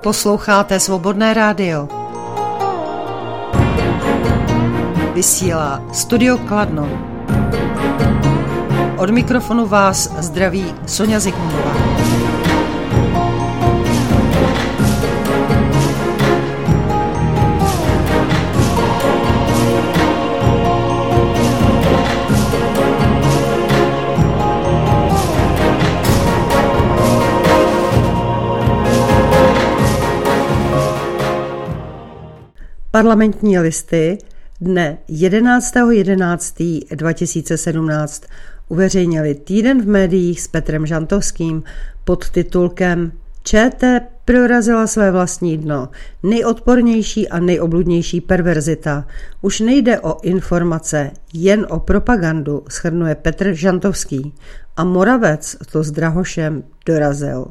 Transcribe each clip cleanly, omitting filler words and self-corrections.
Posloucháte Svobodné rádio. Vysílá Studio Kladno. Od mikrofonu vás zdraví Sonja Zikmundová. Parlamentní listy dne 11.11.2017 uveřejnili Týden v médiích s Petrem Žantovským pod titulkem ČT prorazila své vlastní dno. Nejodpornější a nejobludnější perverzita. Už nejde o informace, jen o propagandu, shrnuje Petr Žantovský. A Moravec to s Drahošem dorazil.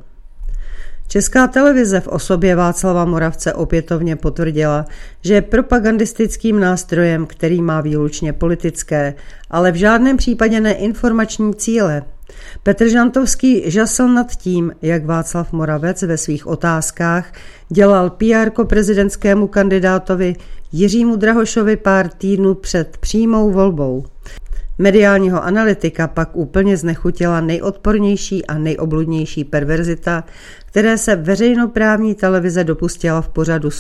Česká televize v osobě Václava Moravce opětovně potvrdila, že je propagandistickým nástrojem, který má výlučně politické, ale v žádném případě ne informační cíle. Petr Žantovský žasl nad tím, jak Václav Moravec ve svých otázkách dělal PR prezidentskému kandidátovi Jiřímu Drahošovi pár týdnů před přímou volbou. Mediálního analytika pak úplně znechutila nejodpornější a nejobludnější perverzita, které se veřejnoprávní televize dopustila v pořadu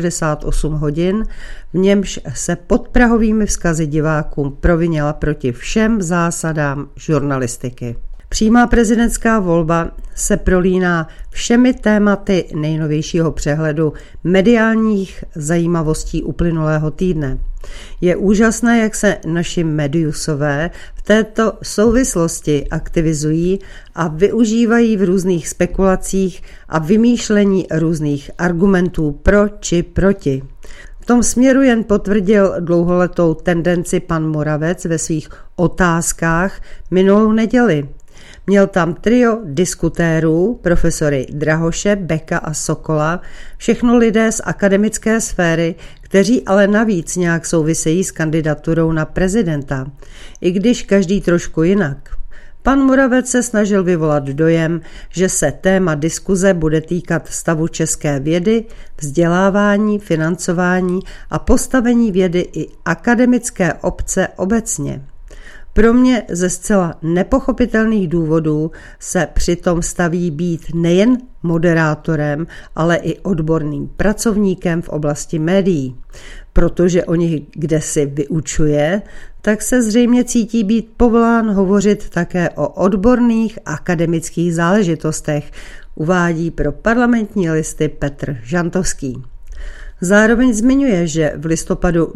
168 hodin, v němž se podprahovými vzkazy divákům provinila proti všem zásadám žurnalistiky. Přímá prezidentská volba se prolíná všemi tématy nejnovějšího přehledu mediálních zajímavostí uplynulého týdne. Je úžasné, jak se naši mediusové v této souvislosti aktivizují a využívají v různých spekulacích a vymýšlení různých argumentů pro či proti. V tom směru jen potvrdil dlouholetou tendenci pan Moravec ve svých otázkách minulou neděli. Měl tam trio diskutérů, profesory Drahoše, Beka a Sokola, všechno lidé z akademické sféry, kteří ale navíc nějak souvisejí s kandidaturou na prezidenta, i když každý trošku jinak. Pan Moravec se snažil vyvolat dojem, že se téma diskuze bude týkat stavu české vědy, vzdělávání, financování a postavení vědy i akademické obce obecně. Pro mě ze zcela nepochopitelných důvodů se přitom staví být nejen moderátorem, ale i odborným pracovníkem v oblasti médií. Protože o nich kdesi vyučuje, tak se zřejmě cítí být povolán hovořit také o odborných akademických záležitostech, uvádí pro Parlamentní listy Petr Žantovský. Zároveň zmiňuje, že v listopadu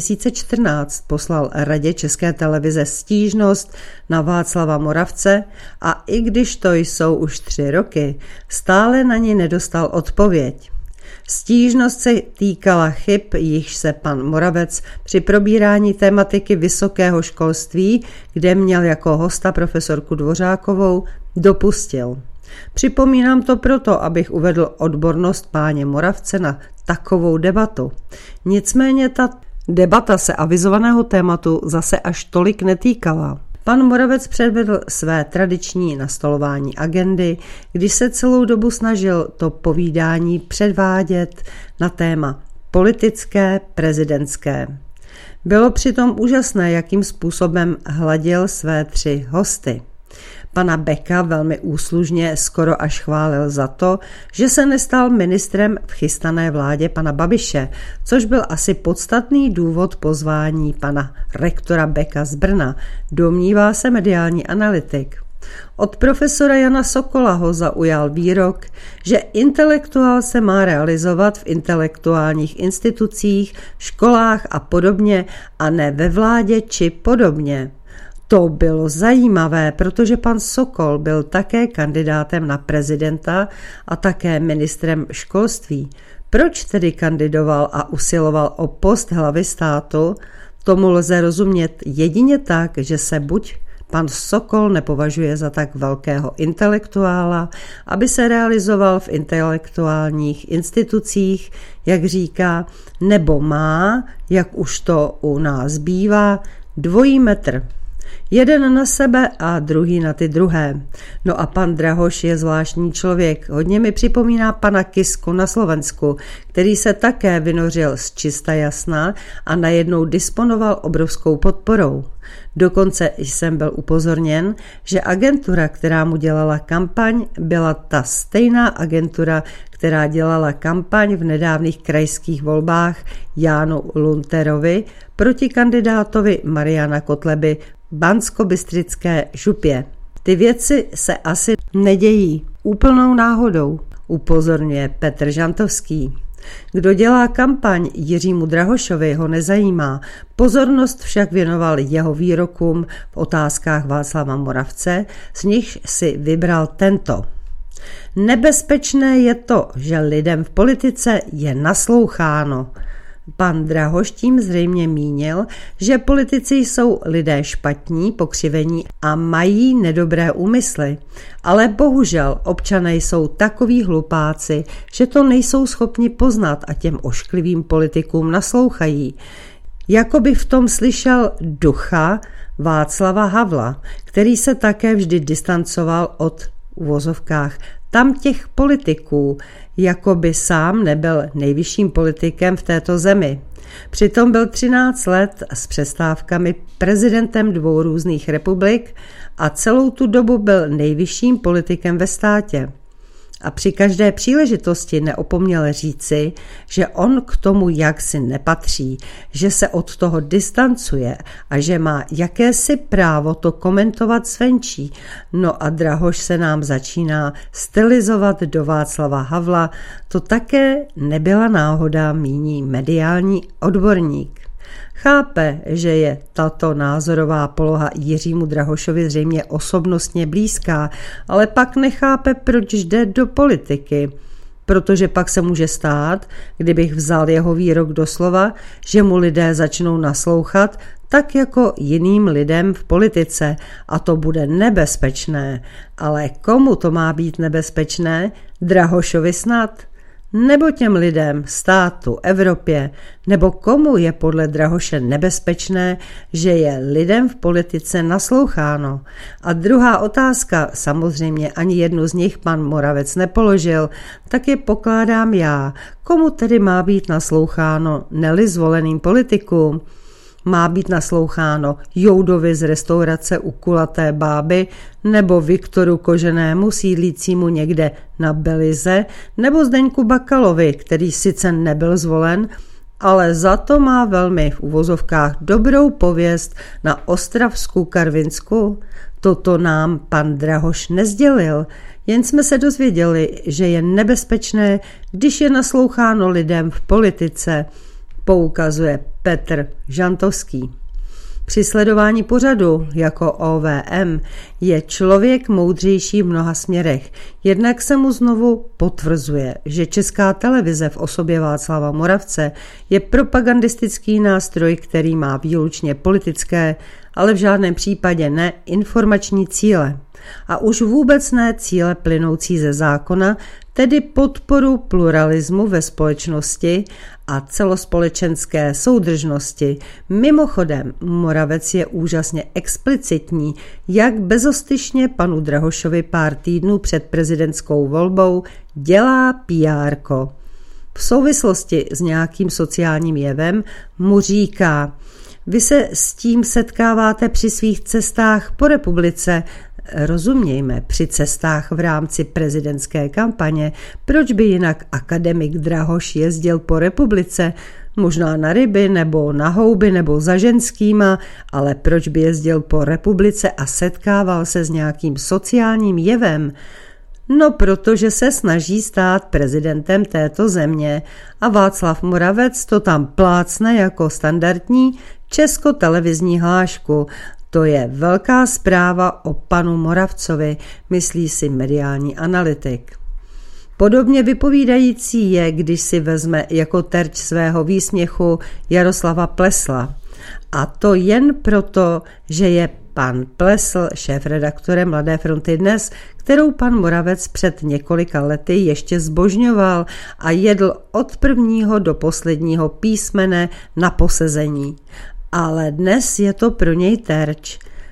2014 poslal Radě České televize stížnost na Václava Moravce a i když to jsou už 3 roky, stále na ní nedostal odpověď. Stížnost se týkala chyb, jichž se pan Moravec při probírání tématiky vysokého školství, kde měl jako hosta profesorku Dvořákovou, dopustil. Připomínám to proto, abych uvedl odbornost páně Moravce na takovou debatu. Nicméně ta debata se avizovaného tématu zase až tolik netýkala. Pan Moravec předvedl své tradiční nastolování agendy, když se celou dobu snažil to povídání předvádět na téma politické, prezidentské. Bylo přitom úžasné, jakým způsobem hladil své 3 hosty. Pana Beka velmi úslužně skoro až chválil za to, že se nestal ministrem v chystané vládě pana Babiše, což byl asi podstatný důvod pozvání pana rektora Beka z Brna, domnívá se mediální analytik. Od profesora Jana Sokola ho zaujal výrok, že intelektuál se má realizovat v intelektuálních institucích, školách a podobně a ne ve vládě či podobně. To bylo zajímavé, protože pan Sokol byl také kandidátem na prezidenta a také ministrem školství. Proč tedy kandidoval a usiloval o post hlavy státu? Tomu lze rozumět jedině tak, že se buď pan Sokol nepovažuje za tak velkého intelektuála, aby se realizoval v intelektuálních institucích, jak říká, nebo má, jak už to u nás bývá, dvojí metr. Jeden na sebe a druhý na ty druhé. No a pan Drahoš je zvláštní člověk. Hodně mi připomíná pana Kisku na Slovensku, který se také vynořil z čista jasna a najednou disponoval obrovskou podporou. Dokonce jsem byl upozorněn, že agentura, která mu dělala kampaň, byla ta stejná agentura, která dělala kampaň v nedávných krajských volbách Jánu Lunterovi proti kandidátovi Mariana Kotleby Banskobystrické župě. Ty věci se asi nedějí úplnou náhodou, upozorňuje Petr Žantovský. Kdo dělá kampaň Jiřímu Drahošovi, ho nezajímá. Pozornost však věnoval jeho výrokům v otázkách Václava Moravce, z nichž si vybral tento. Nebezpečné je to, že lidem v politice je nasloucháno. Pan Drahoš tím zřejmě mínil, že politici jsou lidé špatní, pokřivení a mají nedobré úmysly. Ale bohužel občané jsou takoví hlupáci, že to nejsou schopni poznat a těm ošklivým politikům naslouchají. Jakoby v tom slyšel ducha Václava Havla, který se také vždy distancoval od uvozovkách tam těch politiků, jako by sám nebyl nejvyšším politikem v této zemi. Přitom byl 13 let s přestávkami prezidentem 2 různých republik a celou tu dobu byl nejvyšším politikem ve státě. A při každé příležitosti neopomněl říci, že on k tomu jaksi nepatří, že se od toho distancuje a že má jakési právo to komentovat zvenčí. No a Drahoš se nám začíná stylizovat do Václava Havla, to také nebyla náhoda, míní mediální odborník. Chápe, že je tato názorová poloha Jiřímu Drahošovi zřejmě osobnostně blízká, ale pak nechápe, proč jde do politiky. Protože pak se může stát, kdybych vzal jeho výrok doslova, že mu lidé začnou naslouchat tak jako jiným lidem v politice a to bude nebezpečné. Ale komu to má být nebezpečné? Drahošovi snad? Nebo těm lidem, státu, Evropě, nebo komu je podle Drahoše nebezpečné, že je lidem v politice nasloucháno? A druhá otázka, samozřejmě ani jednu z nich pan Moravec nepoložil, tak je pokládám já. Komu tedy má být nasloucháno, ne-li zvoleným politikům? Má být nasloucháno Joudovi z restaurace u Kulaté báby nebo Viktoru Koženému sídlícímu někde na Belize nebo Zdeňku Bakalovi, který sice nebyl zvolen, ale za to má velmi v uvozovkách dobrou pověst na Ostravsku Karvinsku? Toto nám pan Drahoš nezdělil, jen jsme se dozvěděli, že je nebezpečné, když je nasloucháno lidem v politice, poukazuje Petr Žantovský. Při sledování pořadu jako OVM je člověk moudřejší v mnoha směrech. Jednak se mu znovu potvrzuje, že Česká televize v osobě Václava Moravce je propagandistický nástroj, který má výlučně politické, ale v žádném případě ne informační cíle. A už vůbec ne cíle plynoucí ze zákona, tedy podporu pluralismu ve společnosti a celospolečenské soudržnosti. Mimochodem, Moravec je úžasně explicitní, jak bezostyšně panu Drahošovi pár týdnů před prezidentskou volbou dělá PR-ko. V souvislosti s nějakým sociálním jevem mu říká: vy se s tím setkáváte při svých cestách po republice, rozumějme, při cestách v rámci prezidentské kampaně. Proč by jinak akademik Drahoš jezdil po republice? Možná na ryby, nebo na houby, nebo za ženskýma, ale proč by jezdil po republice a setkával se s nějakým sociálním jevem? No, protože se snaží stát prezidentem této země a Václav Moravec to tam plácne jako standardní českotelevizní hlášku. To je velká zpráva o panu Moravcovi, myslí si mediální analytik. Podobně vypovídající je, když si vezme jako terč svého výsměchu Jaroslava Plesla. A to jen proto, že je pan Plesl šéfredaktorem Mladé fronty Dnes, kterou pan Moravec před několika lety ještě zbožňoval a jedl od prvního do posledního písmene na posezení. Ale dnes je to pro něj terč.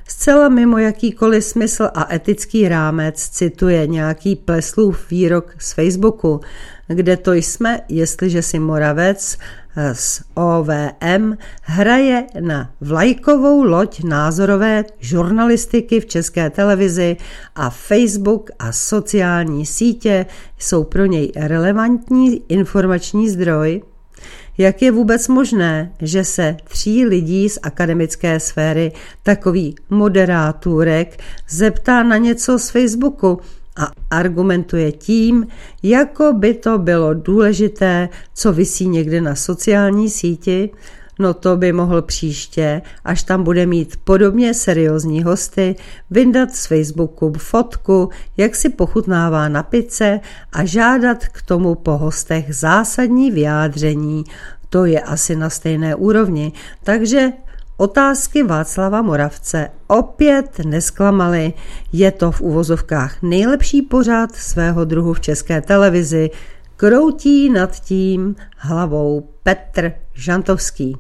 Zcela mimo jakýkoliv smysl a etický rámec cituje nějaký pleslův výrok z Facebooku, kde to jsme, jestliže si Moravec z OVM hraje na vlajkovou loď názorové žurnalistiky v České televizi a Facebook a sociální sítě jsou pro něj relevantní informační zdroj. Jak je vůbec možné, že se 3 lidí z akademické sféry, takový moderátorek, zeptá na něco z Facebooku a argumentuje tím, jako by to bylo důležité, co visí někde na sociální síti? No to by mohl příště, až tam bude mít podobně seriózní hosty, vyndat z Facebooku fotku, jak si pochutnává na pice a žádat k tomu po hostech zásadní vyjádření. To je asi na stejné úrovni, takže otázky Václava Moravce opět nesklamaly. Je to v uvozovkách nejlepší pořad svého druhu v České televizi. Kroutí nad tím hlavou Petr Žantovský.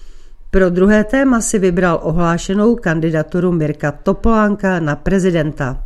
Pro druhé téma si vybral ohlášenou kandidaturu Mirka Topolánka na prezidenta.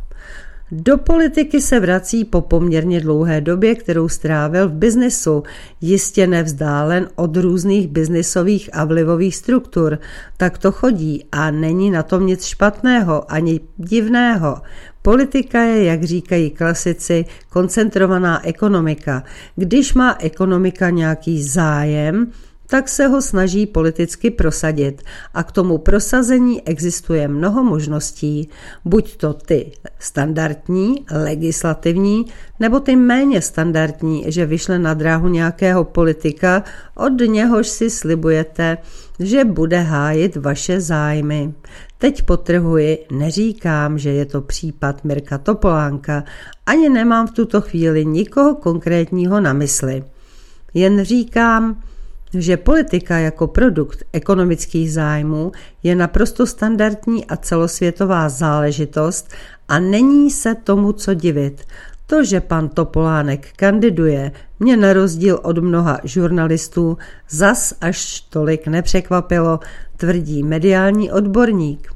Do politiky se vrací po poměrně dlouhé době, kterou strávil v biznesu, jistě nevzdálen od různých biznisových a vlivových struktur. Tak to chodí a není na tom nic špatného ani divného. Politika je, jak říkají klasici, koncentrovaná ekonomika. Když má ekonomika nějaký zájem, tak se ho snaží politicky prosadit a k tomu prosazení existuje mnoho možností, buď to ty standardní, legislativní, nebo ty méně standardní, že vyšle na dráhu nějakého politika, od něhož si slibujete, že bude hájit vaše zájmy. Teď podtrhuji, neříkám, že je to případ Mirka Topolánka, ani nemám v tuto chvíli nikoho konkrétního na mysli. Jen říkám, že politika jako produkt ekonomických zájmů je naprosto standardní a celosvětová záležitost a není se tomu co divit. To, že pan Topolánek kandiduje, mě na rozdíl od mnoha žurnalistů zas až tolik nepřekvapilo, tvrdí mediální odborník.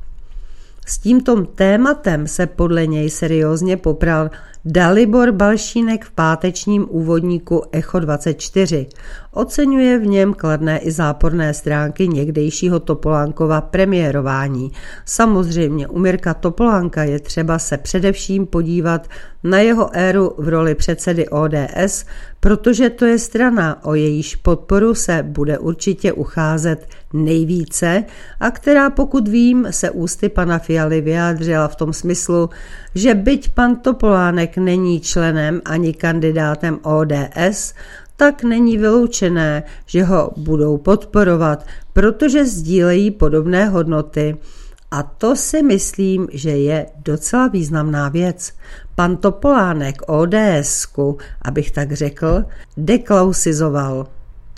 S tímto tématem se podle něj seriózně popral Dalibor Balšínek v pátečním úvodníku Echo 24. Oceňuje v něm kladné i záporné stránky někdejšího Topolánkova premiérování. Samozřejmě u Mirka Topolánka je třeba se především podívat na jeho éru v roli předsedy ODS, protože to je strana, o jejíž podporu se bude určitě ucházet nejvíce a která, pokud vím, se ústy pana Fialy vyjádřila v tom smyslu, že byť pan Topolánek není členem ani kandidátem ODS, tak není vyloučené, že ho budou podporovat, protože sdílejí podobné hodnoty. A to si myslím, že je docela významná věc. Pan Topolánek ODS-ku, abych tak řekl, deklausizoval.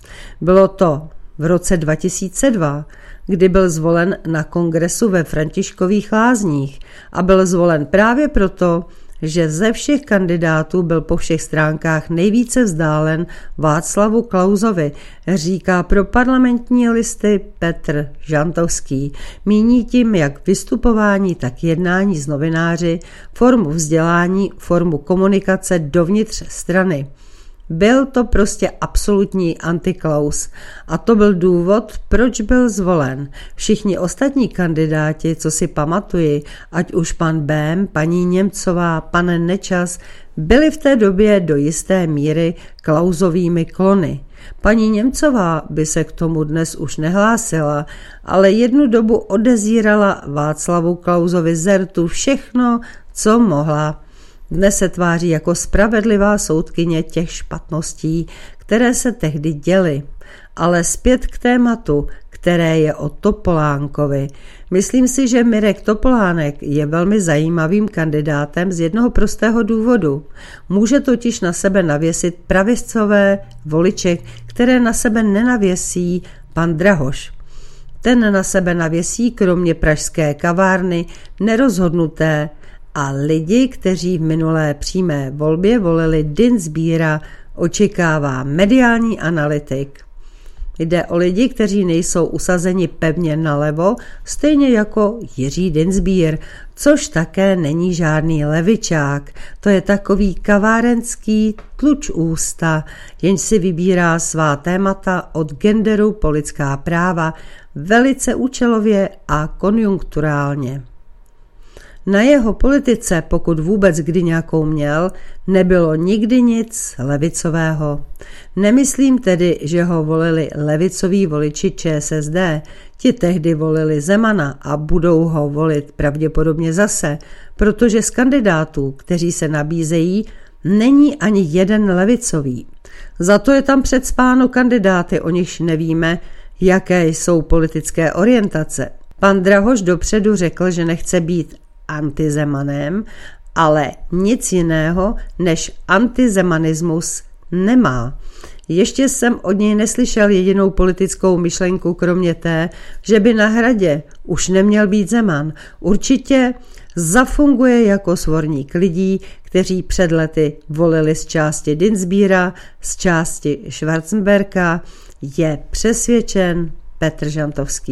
Bylo to v roce 2002, kdy byl zvolen na kongresu ve Františkových Lázních a byl zvolen právě proto, že ze všech kandidátů byl po všech stránkách nejvíce vzdálen Václavu Klausovi, říká pro Parlamentní listy Petr Žantovský. Míní tím jak vystupování, tak jednání s novináři, formu vzdělání, formu komunikace dovnitř strany. Byl to prostě absolutní antiklaus a to byl důvod, proč byl zvolen. Všichni ostatní kandidáti, co si pamatuji, ať už pan Bém, paní Němcová, pan Nečas, byli v té době do jisté míry Klausovými klony. Paní Němcová by se k tomu dnes už nehlásila, ale jednu dobu odezírala Václavu Klausovi zertu všechno, co mohla. Dnes se tváří jako spravedlivá soudkyně těch špatností, které se tehdy děly. Ale zpět k tématu, které je o Topolánkovi. Myslím si, že Mirek Topolánek je velmi zajímavým kandidátem z jednoho prostého důvodu. Může totiž na sebe navěsit pravicové voliče, které na sebe nenavěsí pan Drahoš. Ten na sebe navěsí kromě pražské kavárny nerozhodnuté a lidi, kteří v minulé přímé volbě volili Dinsbíra, očekává mediální analytik. Jde o lidi, kteří nejsou usazeni pevně nalevo, stejně jako Jiří Dienstbier, což také není žádný levičák. To je takový kavárenský tluč ústa, jenž si vybírá svá témata od genderu po lidská práva velice účelově a konjunkturálně. Na jeho politice, pokud vůbec kdy nějakou měl, nebylo nikdy nic levicového. Nemyslím tedy, že ho volili levicoví voliči ČSSD, ti tehdy volili Zemana a budou ho volit pravděpodobně zase, protože z kandidátů, kteří se nabízejí, není ani jeden levicový. Za to je tam předspáno kandidáty, o nichž nevíme, jaké jsou politické orientace. Pan Drahoš dopředu řekl, že nechce být antizemanem, ale nic jiného než antizemanismus nemá. Ještě jsem od něj neslyšel jedinou politickou myšlenku, kromě té, že by na Hradě už neměl být Zeman. Určitě zafunguje jako svorník lidí, kteří před lety volili z části Dienstbiera, z části Schwarzenberga, je přesvědčen Petr Žantovský.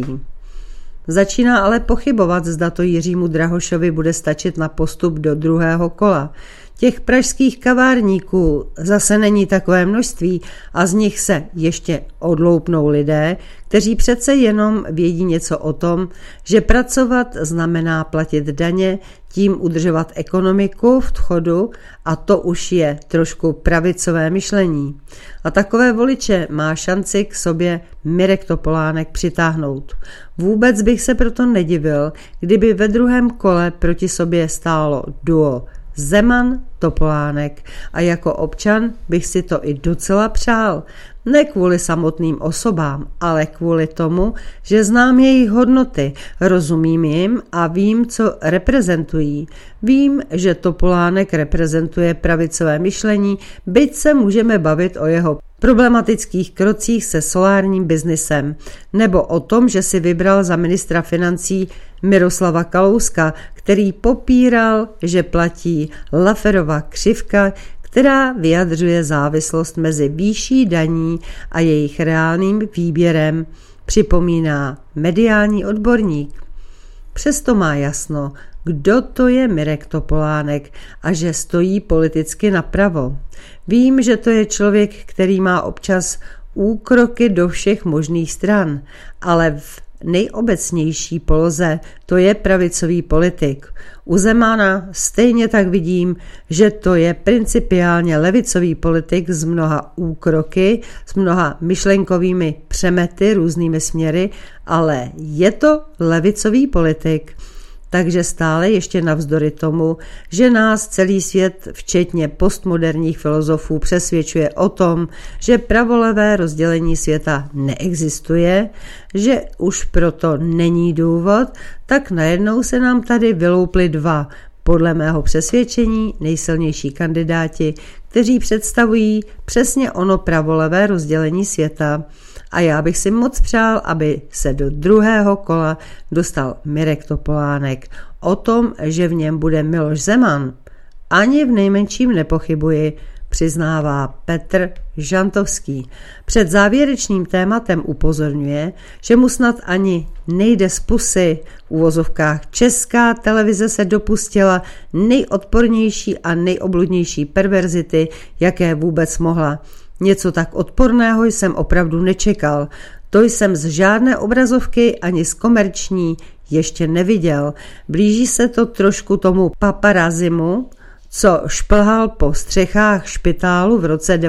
Začíná ale pochybovat, zda to Jiřímu Drahošovi bude stačit na postup do druhého kola. Těch pražských kavárníků zase není takové množství a z nich se ještě odloupnou lidé, kteří přece jenom vědí něco o tom, že pracovat znamená platit daně, tím udržovat ekonomiku v chodu a to už je trošku pravicové myšlení. A takové voliče má šanci k sobě Mirek Topolánek přitáhnout. Vůbec bych se proto nedivil, kdyby ve druhém kole proti sobě stálo duo Zeman, Topolánek a jako občan bych si to i docela přál. Ne kvůli samotným osobám, ale kvůli tomu, že znám jejich hodnoty, rozumím jim a vím, co reprezentují. Vím, že Topolánek reprezentuje pravicové myšlení, byť se můžeme bavit o jeho problematických krocích se solárním biznisem, nebo o tom, že si vybral za ministra financí Miroslava Kalouska, který popíral, že platí Lafferova křivka, která vyjadřuje závislost mezi výší daní a jejich reálným výběrem, připomíná mediální odborník. Přesto má jasno, kdo to je Mirek Topolánek a že stojí politicky napravo. Vím, že to je člověk, který má občas úkroky do všech možných stran, ale v nejobecnější poloze to je pravicový politik. U Zemana stejně tak vidím, že to je principiálně levicový politik s mnoha úkroky, s mnoha myšlenkovými přemety různými směry, ale je to levicový politik. Takže stále ještě navzdory tomu, že nás celý svět, včetně postmoderních filozofů, přesvědčuje o tom, že pravolevé rozdělení světa neexistuje, že už proto není důvod, tak najednou se nám tady vyloupli dva, podle mého přesvědčení, nejsilnější kandidáti, kteří představují přesně ono pravolevé rozdělení světa. A já bych si moc přál, aby se do druhého kola dostal Mirek Topolánek. O tom, že v něm bude Miloš Zeman, ani v nejmenším nepochybuji, přiznává Petr Žantovský. Před závěrečným tématem upozorňuje, že mu snad ani nejde z pusy. V uvozovkách Česká televize se dopustila nejodpornější a nejobludnější perverzity, jaké vůbec mohla. Něco tak odporného jsem opravdu nečekal. To jsem z žádné obrazovky ani z komerční ještě neviděl. Blíží se to trošku tomu paparazimu, co šplhal po střechách špitálu v roce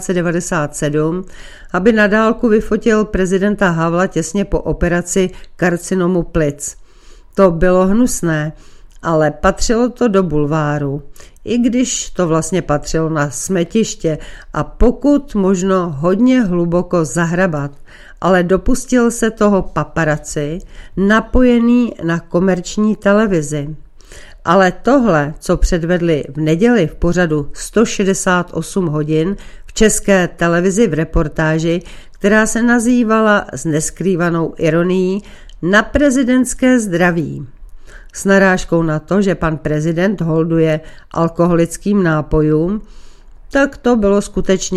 1997, aby na dálku vyfotil prezidenta Havla těsně po operaci karcinomu plic. To bylo hnusné, ale patřilo to do bulváru, i když to vlastně patřilo na smetiště a pokud možno hodně hluboko zahrabat, ale dopustil se toho paparaci napojený na komerční televizi. Ale tohle, co předvedli v neděli v pořadu 168 hodin v České televizi v reportáži, která se nazývala s neskrývanou ironií Na prezidentské zdraví, s narážkou na to, že pan prezident holduje alkoholickým nápojům, tak to bylo skutečně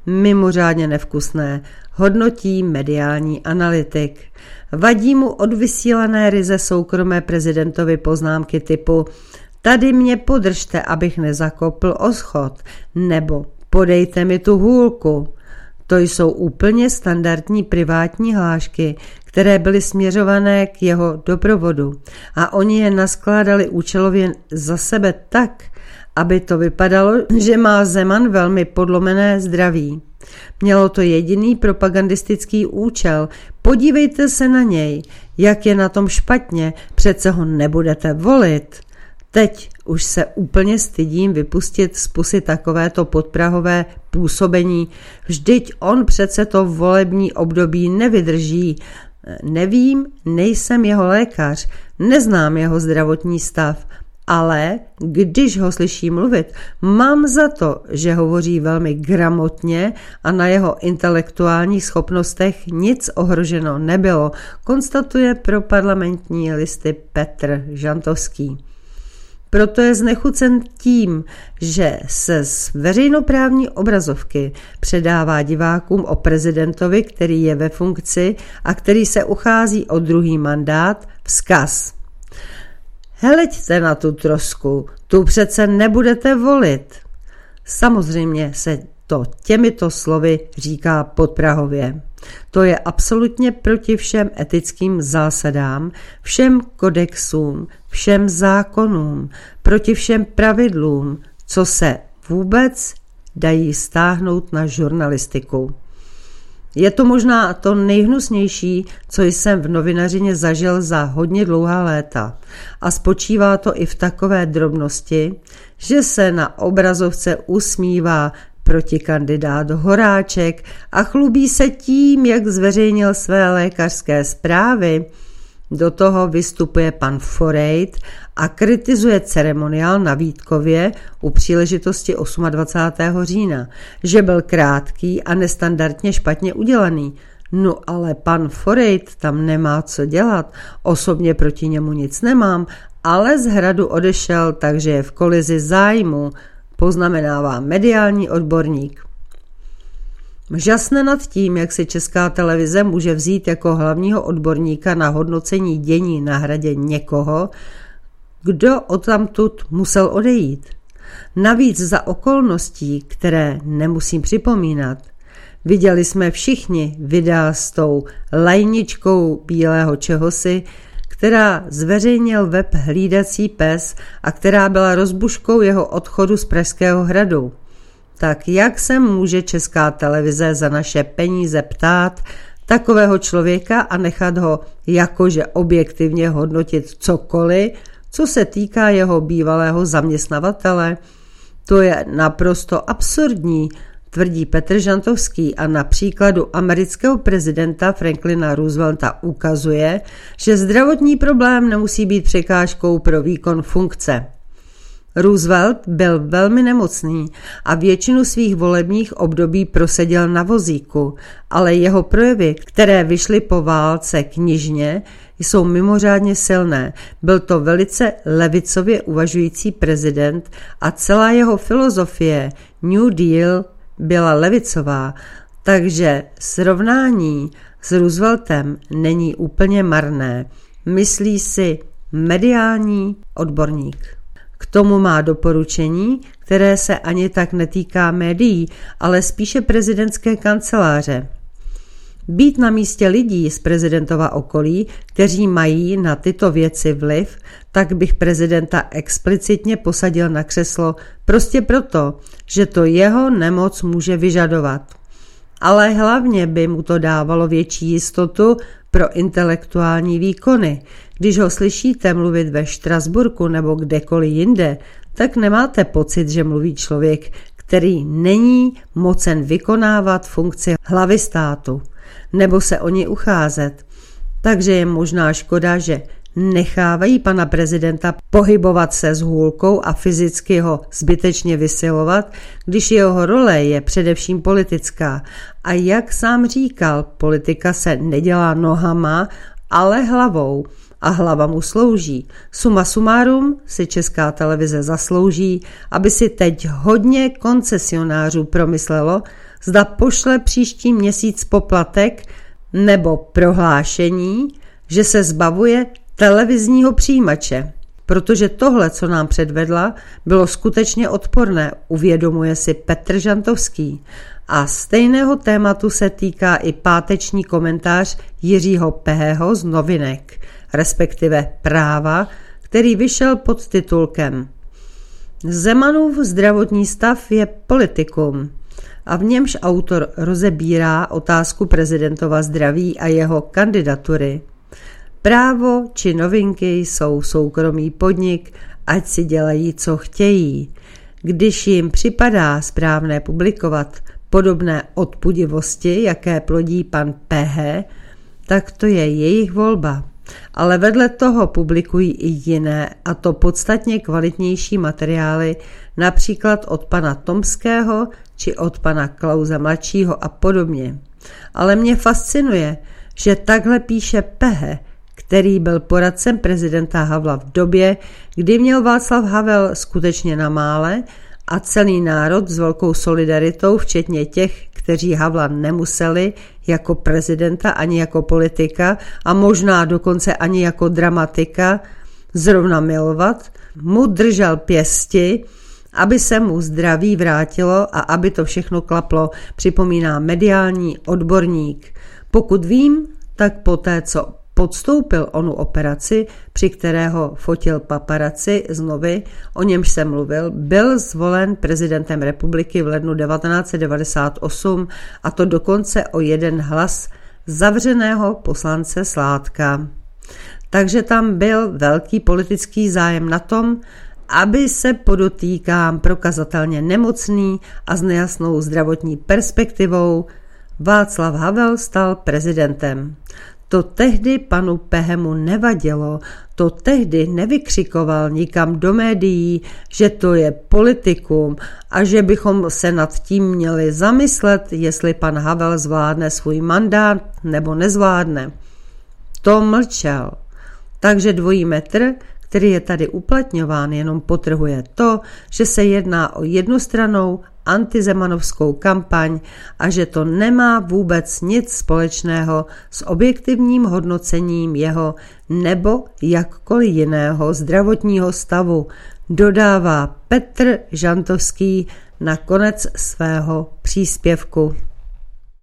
mimořádně nevkusné, hodnotí mediální analytik. Vadí mu odvysílané ryze soukromé prezidentovy poznámky typu tady mě podržte, abych nezakopl o schod, nebo podejte mi tu hůlku. To jsou úplně standardní privátní hlášky, které byly směřované k jeho doprovodu a oni je naskládali účelově za sebe tak, aby to vypadalo, že má Zeman velmi podlomené zdraví. Mělo to jediný propagandistický účel. Podívejte se na něj, jak je na tom špatně, přece ho nebudete volit. Teď už se úplně stydím vypustit z pusy takovéto podprahové působení. Vždyť on přece to volební období nevydrží. Nevím, nejsem jeho lékař, neznám jeho zdravotní stav, ale když ho slyším mluvit, mám za to, že hovoří velmi gramotně a na jeho intelektuálních schopnostech nic ohroženo nebylo, konstatuje pro Parlamentní listy Petr Žantovský. Proto je znechucen tím, že se z veřejnoprávní obrazovky předává divákům o prezidentovi, který je ve funkci a který se uchází o druhý mandát, vzkaz. Heleďte na tu trosku, tu přece nebudete volit. Samozřejmě se to těmito slovy říká podprahově. To je absolutně proti všem etickým zásadám, všem kodexům, všem zákonům, proti všem pravidlům, co se vůbec dají stáhnout na žurnalistiku. Je to možná to nejhnusnější, co jsem v novinařině zažil za hodně dlouhá léta. A spočívá to i v takové drobnosti, že se na obrazovce usmívá protikandidát Horáček a chlubí se tím, jak zveřejnil své lékařské zprávy. Do toho vystupuje pan Forejt a kritizuje ceremoniál na Vítkově u příležitosti 28. října, že byl krátký a nestandardně špatně udělaný. No ale pan Forejt tam nemá co dělat, osobně proti němu nic nemám, ale z hradu odešel, takže je v kolizi zájmu, poznamenává mediální odborník. Žasne nad tím, jak si Česká televize může vzít jako hlavního odborníka na hodnocení dění na hradě někoho, kdo odtamtud musel odejít. Navíc za okolností, které nemusím připomínat. Viděli jsme všichni videa s tou lajničkou bílého čehosi, která zveřejnil web Hlídací pes a která byla rozbuškou jeho odchodu z Pražského hradu. Tak jak se může Česká televize za naše peníze ptát takového člověka a nechat ho jakože objektivně hodnotit cokoliv, co se týká jeho bývalého zaměstnavatele? To je naprosto absurdní, tvrdí Petr Žantovský a na příkladu amerického prezidenta Franklina Roosevelta ukazuje, že zdravotní problém nemusí být překážkou pro výkon funkce. Roosevelt byl velmi nemocný a většinu svých volebních období proseděl na vozíku, ale jeho projevy, které vyšly po válce knižně, jsou mimořádně silné. Byl to velice levicově uvažující prezident a celá jeho filozofie New Deal byla levicová, takže srovnání s Rooseveltem není úplně marné, myslí si mediální odborník. K tomu má doporučení, které se ani tak netýká médií, ale spíše prezidentské kanceláře. Být na místě lidí z prezidentova okolí, kteří mají na tyto věci vliv, tak bych prezidenta explicitně posadil na křeslo prostě proto, že to jeho nemoc může vyžadovat. Ale hlavně by mu to dávalo větší jistotu pro intelektuální výkony. Když ho slyšíte mluvit ve Štrasburku nebo kdekoliv jinde, tak nemáte pocit, že mluví člověk, který není mocen vykonávat funkci hlavy státu nebo se o ní ucházet. Takže je možná škoda, že nechávají pana prezidenta pohybovat se s hůlkou a fyzicky ho zbytečně vysilovat, když jeho role je především politická. A jak sám říkal, politika se nedělá nohama, ale hlavou. A hlava mu slouží. Suma sumárum si Česká televize zaslouží, aby si teď hodně koncesionářů promyslelo, zda pošle příští měsíc poplatek nebo prohlášení, že se zbavuje televizního přijímače. Protože tohle, co nám předvedla, bylo skutečně odporné, uvědomuje si Petr Žantovský. A stejného tématu se týká i páteční komentář Jiřího Peheho z Novinek, respektive Práva, který vyšel pod titulkem Zemanův zdravotní stav je politikum a v němž autor rozebírá otázku prezidentova zdraví a jeho kandidatury. Právo či Novinky jsou soukromý podnik, ať si dělají, co chtějí. Když jim připadá správné publikovat podobné odpudivosti, jaké plodí pan Pehe, tak to je jejich volba. Ale vedle toho publikují i jiné, a to podstatně kvalitnější materiály, například od pana Tomského či od pana Klause mladšího a podobně. Ale mě fascinuje, že takhle píše Pehe, který byl poradcem prezidenta Havla v době, kdy měl Václav Havel skutečně na mále a celý národ s velkou solidaritou, včetně těch, kteří Havla nemuseli jako prezidenta ani jako politika a možná dokonce ani jako dramatika zrovna milovat, mu držel pěsti, aby se mu zdraví vrátilo a aby to všechno klaplo, připomíná mediální odborník. Pokud vím, tak poté, co podstoupil onu operaci, při kterého fotil paparazzi z Novy, o němž jsem mluvil, byl zvolen prezidentem republiky v lednu 1998 a to dokonce o 1 hlas zavřeného poslance Sládka. Takže tam byl velký politický zájem na tom, aby se podotýkám prokazatelně nemocný a s nejasnou zdravotní perspektivou Václav Havel stal prezidentem. To tehdy panu Pehemu nevadilo, to tehdy nevykřikoval nikam do médií, že to je politikum a že bychom se nad tím měli zamyslet, jestli pan Havel zvládne svůj mandát nebo nezvládne. To mlčel. Takže dvojí metr, který je tady uplatňován, jenom podtrhuje to, že se jedná o jednostrannou antizemanovskou kampaň a že to nemá vůbec nic společného s objektivním hodnocením jeho nebo jakkoliv jiného zdravotního stavu, dodává Petr Žantovský na konec svého příspěvku.